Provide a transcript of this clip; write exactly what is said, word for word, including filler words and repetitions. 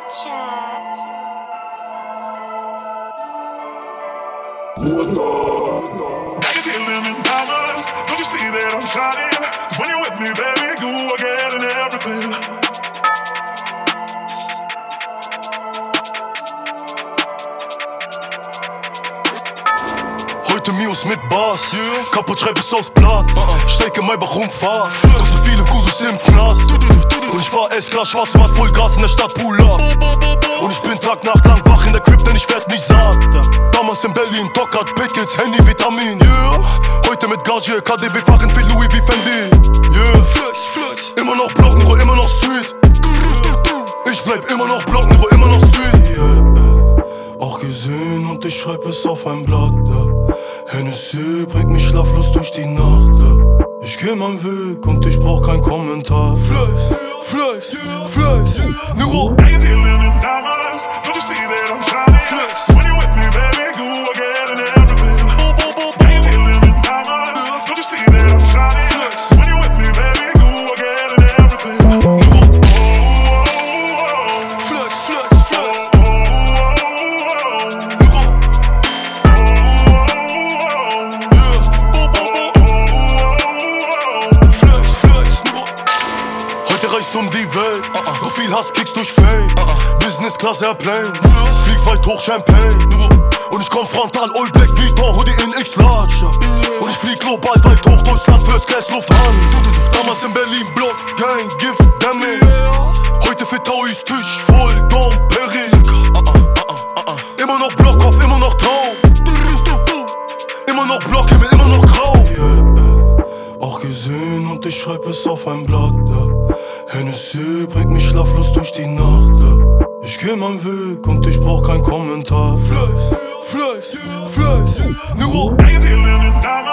Dealing in dollars, don't you see that I'm shining? 'Cause when you're with me, baby, you are getting everything. Heute Mios mit Bass, kaputt schreib ich's aufs Blatt. Stecke Maybach und fahr, doch so viele Kusus im Knast. Und ich fahr S-Klasse, schwarz, mach Vollgas in der Stadt, pull up. Und ich bin Tag, Nacht lang wach in der Crib, denn ich werd nicht satt. Damals in Berlin, Dockert, Pickets, Handy, Vitamin, yeah. Heute mit Gage, K D W, fahren für Louis wie Fendi, yeah. Immer noch Block, Nero, immer noch Street. Ich bleib immer noch Block, Nero, immer noch Street, yeah. Auch gesehen und ich schreib es auf ein Blatt, yeah. Hennessy bringt mich schlaflos durch die Nacht, yeah. Ich geh meinen Weg und ich brauch kein Kommentar. Flex, Flex, Flex, Nero. Dealing in dollars, don't you see that I'm shining? 'Cause when you're with me, baby, you are getting everything. Dealing in dollars, don't you see that I'm shining? 'Cause when you're with me, baby, you are getting everything. Flex, Flex, Flex. Heute reist um die Welt, doch viel Hass kriegst durch Fame. Business Class Airplane, flieg weit hoch Champagne. Und ich komm frontal All Black Vuitton, Hoodie in X-Large. Und ich flieg global weit hoch durchs Land fürs Gas Lufthansa. Damals in Berlin Block, Gang, Gift, Demi. Heute für Tauis Tisch voll, Dom, Perry. Immer noch Blockkopf, immer noch Traum. Immer noch Blockhimmel, immer noch grau. Yeah, auch gesehen und ich schreib es auf ein Blatt, yeah. Hennessy bringt mich schlaflos durch die Nacht, yeah. Ich geh meinen Weg und ich brauch kein Kommentar. Flex, Flex, Flex, Nero. Dealing in dollars.